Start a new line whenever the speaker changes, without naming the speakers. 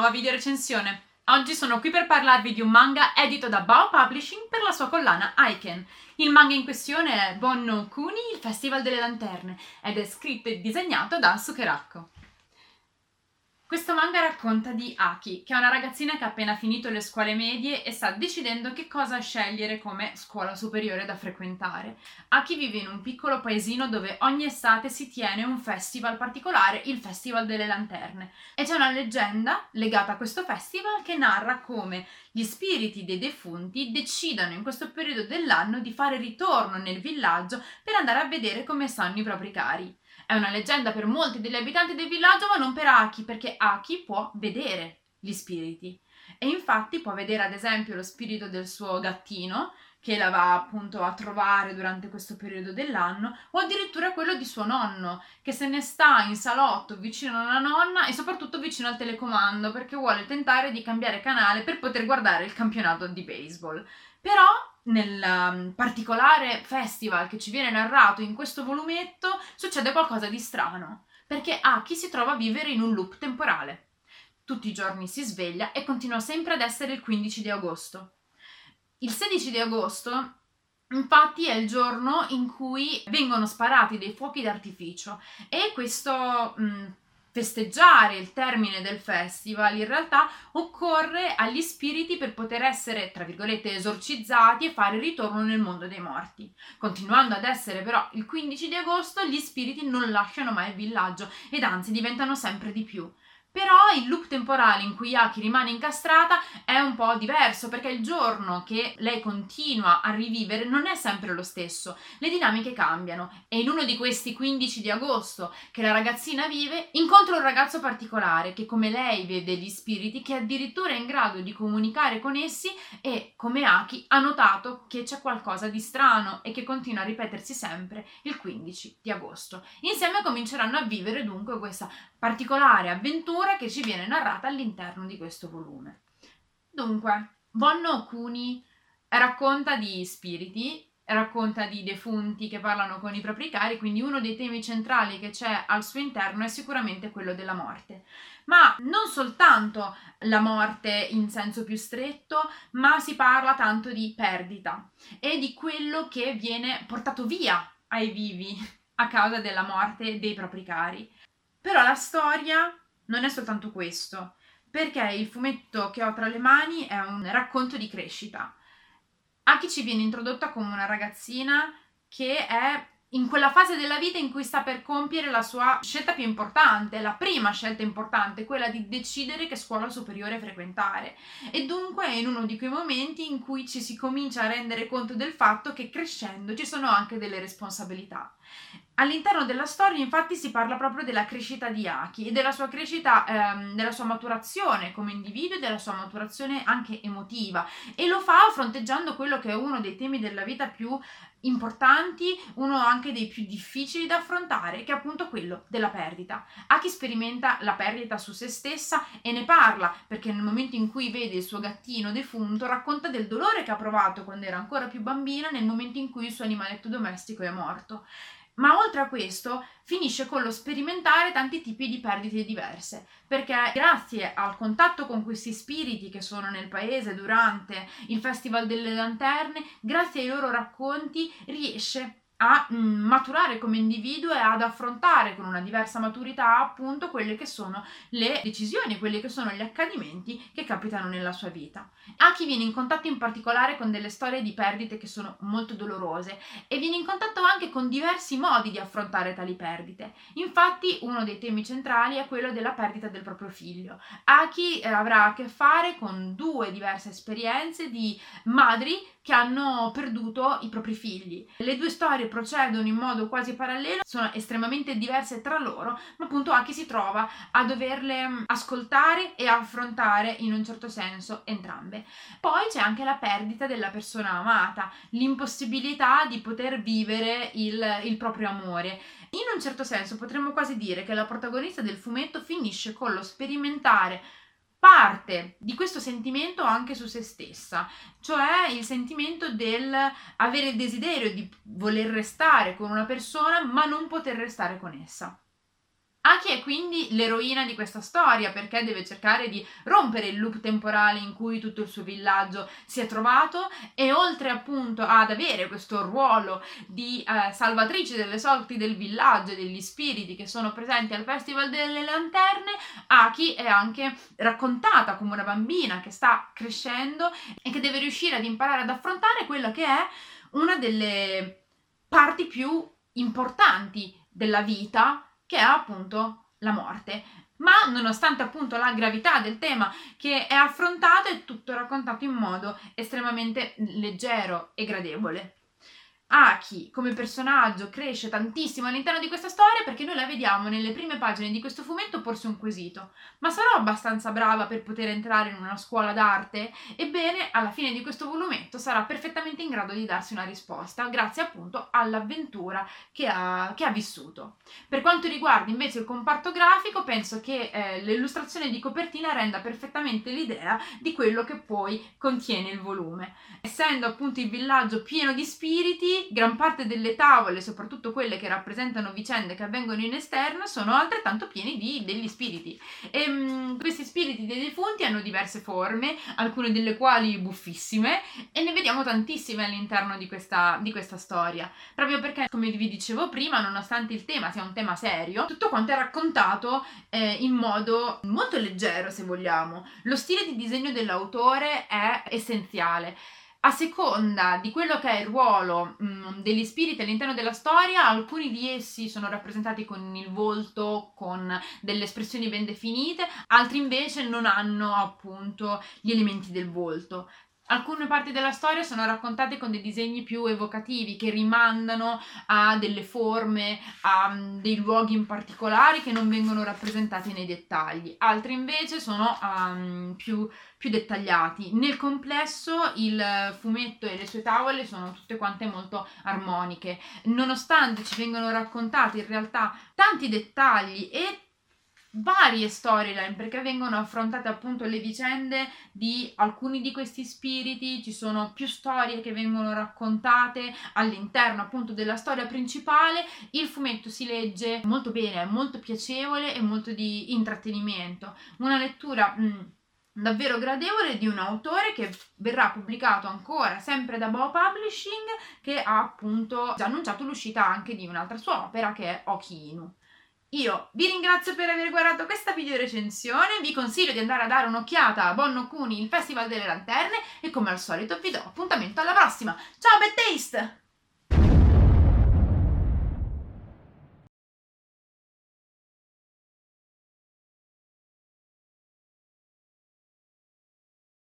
nuova video recensione. Oggi sono qui per parlarvi di un manga edito da Bao Publishing per la sua collana Aiken. Il manga in questione è Bon no Kuni, il Festival delle Lanterne, ed è scritto e disegnato da Sukerako. Questo manga racconta di Aki, che è una ragazzina che ha appena finito le scuole medie e sta decidendo che cosa scegliere come scuola superiore da frequentare. Aki vive in un piccolo paesino dove ogni estate si tiene un festival particolare, il Festival delle Lanterne. E c'è una leggenda legata a questo festival che narra come gli spiriti dei defunti decidano in questo periodo dell'anno di fare ritorno nel villaggio per andare a vedere come stanno i propri cari. È una leggenda per molti degli abitanti del villaggio, ma non per Aki, perché Aki può vedere gli spiriti. E infatti può vedere ad esempio lo spirito del suo gattino, che la va appunto a trovare durante questo periodo dell'anno, o addirittura quello di suo nonno, che se ne sta in salotto vicino alla nonna e soprattutto vicino al telecomando, perché vuole tentare di cambiare canale per poter guardare il campionato di baseball. Però nel particolare festival che ci viene narrato in questo volumetto succede qualcosa di strano, perché Aki si trova a vivere in un loop temporale. Tutti i giorni si sveglia e continua sempre ad essere il 15 di agosto. Il 16 di agosto, infatti, è il giorno in cui vengono sparati dei fuochi d'artificio e questo festeggiare il termine del festival in realtà occorre agli spiriti per poter essere, tra virgolette, esorcizzati e fare ritorno nel mondo dei morti. Continuando ad essere però il 15 di agosto, gli spiriti non lasciano mai il villaggio ed anzi diventano sempre di più. Però il loop temporale in cui Aki rimane incastrata è un po' diverso, perché il giorno che lei continua a rivivere non è sempre lo stesso, le dinamiche cambiano e in uno di questi 15 di agosto che la ragazzina vive incontra un ragazzo particolare che come lei vede gli spiriti, che addirittura è in grado di comunicare con essi e come Aki ha notato che c'è qualcosa di strano e che continua a ripetersi sempre il 15 di agosto. Insieme cominceranno a vivere dunque questa particolare avventura che ci viene narrata all'interno di questo volume. Dunque, Bon no Kuni racconta di spiriti, racconta di defunti che parlano con i propri cari, quindi uno dei temi centrali che c'è al suo interno è sicuramente quello della morte. Ma non soltanto la morte in senso più stretto, ma si parla tanto di perdita e di quello che viene portato via ai vivi a causa della morte dei propri cari. Però la storia non è soltanto questo, perché il fumetto che ho tra le mani è un racconto di crescita. Aki ci viene introdotta come una ragazzina che è in quella fase della vita in cui sta per compiere la sua scelta più importante, la prima scelta importante, quella di decidere che scuola superiore frequentare. E dunque è in uno di quei momenti in cui ci si comincia a rendere conto del fatto che crescendo ci sono anche delle responsabilità. All'interno della storia infatti si parla proprio della crescita di Aki e della sua crescita, della sua maturazione come individuo e della sua maturazione anche emotiva, e lo fa fronteggiando quello che è uno dei temi della vita più importanti, uno anche dei più difficili da affrontare, che è appunto quello della perdita. Aki sperimenta la perdita su se stessa e ne parla perché nel momento in cui vede il suo gattino defunto racconta del dolore che ha provato quando era ancora più bambina nel momento in cui il suo animaletto domestico è morto. Ma oltre a questo finisce con lo sperimentare tanti tipi di perdite diverse, perché grazie al contatto con questi spiriti che sono nel paese durante il Festival delle Lanterne, grazie ai loro racconti riesce a maturare come individuo e ad affrontare con una diversa maturità appunto quelle che sono le decisioni, quelli che sono gli accadimenti che capitano nella sua vita. Aki viene in contatto in particolare con delle storie di perdite che sono molto dolorose e viene in contatto anche con diversi modi di affrontare tali perdite. Infatti uno dei temi centrali è quello della perdita del proprio figlio. Aki avrà a che fare con due diverse esperienze di madri che hanno perduto i propri figli. Le due storie procedono in modo quasi parallelo, sono estremamente diverse tra loro, ma appunto Aki si trova a doverle ascoltare e affrontare in un certo senso entrambe. Poi c'è anche la perdita della persona amata, l'impossibilità di poter vivere il proprio amore. In un certo senso potremmo quasi dire che la protagonista del fumetto finisce con lo sperimentare parte di questo sentimento anche su se stessa, cioè il sentimento del avere il desiderio di voler restare con una persona ma non poter restare con essa. Aki è quindi l'eroina di questa storia perché deve cercare di rompere il loop temporale in cui tutto il suo villaggio si è trovato, e oltre appunto ad avere questo ruolo di salvatrice delle sorti del villaggio e degli spiriti che sono presenti al Festival delle Lanterne, Aki è anche raccontata come una bambina che sta crescendo e che deve riuscire ad imparare ad affrontare quella che è una delle parti più importanti della vita, che è appunto la morte. Ma nonostante appunto la gravità del tema che è affrontato, è tutto raccontato in modo estremamente leggero e gradevole. Aki come personaggio cresce tantissimo all'interno di questa storia perché noi la vediamo nelle prime pagine di questo fumetto porsi un quesito: ma sarò abbastanza brava per poter entrare in una scuola d'arte? Ebbene, alla fine di questo volumetto sarà perfettamente in grado di darsi una risposta grazie appunto all'avventura che ha vissuto. Per quanto riguarda invece il comparto grafico, penso che l'illustrazione di copertina renda perfettamente l'idea di quello che poi contiene il volume. Essendo appunto il villaggio pieno di spiriti, gran parte delle tavole, soprattutto quelle che rappresentano vicende che avvengono in esterno, sono altrettanto pieni degli spiriti. E questi spiriti dei defunti hanno diverse forme, alcune delle quali buffissime, e ne vediamo tantissime all'interno di questa storia, proprio perché, come vi dicevo prima, nonostante il tema sia un tema serio, tutto quanto è raccontato in modo molto leggero, se vogliamo. Lo stile di disegno dell'autore è essenziale. A seconda di quello che è il ruolo degli spiriti all'interno della storia, alcuni di essi sono rappresentati con il volto, con delle espressioni ben definite, altri invece non hanno appunto gli elementi del volto. Alcune parti della storia sono raccontate con dei disegni più evocativi che rimandano a delle forme, a dei luoghi in particolare che non vengono rappresentati nei dettagli. Altri invece sono più dettagliati. Nel complesso il fumetto e le sue tavole sono tutte quante molto armoniche, nonostante ci vengano raccontati in realtà tanti dettagli e varie storyline, perché vengono affrontate appunto le vicende di alcuni di questi spiriti. Ci sono più storie che vengono raccontate all'interno appunto della storia principale. Il fumetto si legge molto bene, è molto piacevole e molto di intrattenimento, una lettura davvero gradevole di un autore che verrà pubblicato ancora sempre da Bao Publishing, che ha appunto già annunciato l'uscita anche di un'altra sua opera che è Oki Inu. Io vi ringrazio per aver guardato questa video recensione, vi consiglio di andare a dare un'occhiata a Bon no Kuni, il Festival delle Lanterne, e come al solito vi do appuntamento alla prossima. Ciao, bad taste!